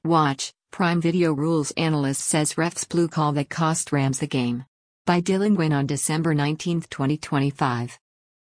Watch, Prime Video rules analyst says refs blew call that cost Rams the game. By Dylan Gwynn on December 19, 2025.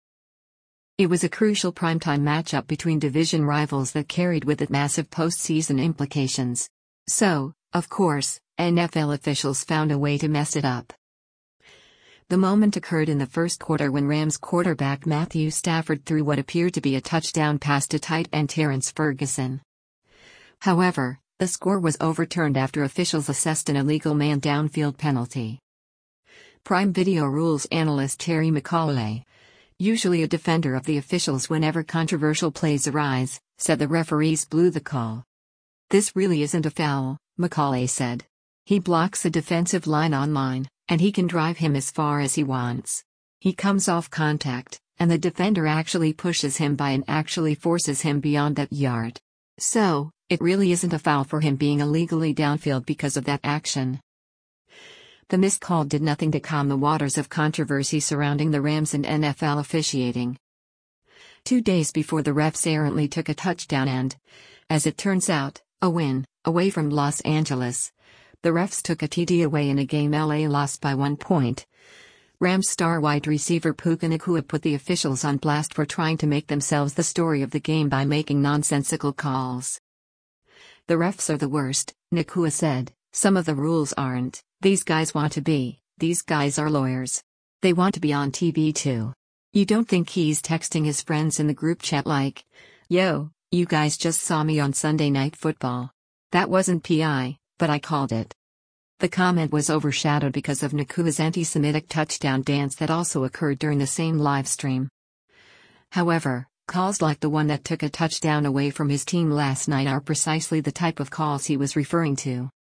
It was a crucial primetime matchup between division rivals that carried with it massive postseason implications. So, of course, NFL officials found a way to mess it up. The moment occurred in the first quarter when Rams quarterback Matthew Stafford threw what appeared to be a touchdown pass to tight end Terrence Ferguson. However, the score was overturned after officials assessed an illegal man downfield penalty. Prime Video rules analyst Terry McAulay, usually a defender of the officials whenever controversial plays arise, said the referees blew the call. "This really isn't a foul," McAulay said. "He blocks a defensive line on line, and he can drive him as far as he wants. He comes off contact, and the defender actually pushes him by and actually forces him beyond that yard. So, it really isn't a foul for him being illegally downfield because of that action." The missed call did nothing to calm the waters of controversy surrounding the Rams and NFL officiating. 2 days before the refs errantly took a touchdown and, as it turns out, a win, away from Los Angeles, the refs took a TD away in a game LA lost by 1 point. Rams star wide receiver Puka Nacua put the officials on blast for trying to make themselves the story of the game by making nonsensical calls. "The refs are the worst," Nacua said. "Some of the rules aren't. These guys want to be. These guys are lawyers. They want to be on TV too. You don't think he's texting his friends in the group chat like, 'Yo, you guys just saw me on Sunday Night Football. That wasn't PI, but I called it.'" The comment was overshadowed because of Nacua's anti-Semitic touchdown dance that also occurred during the same live stream. However, calls like the one that took a touchdown away from his team last night are precisely the type of calls he was referring to.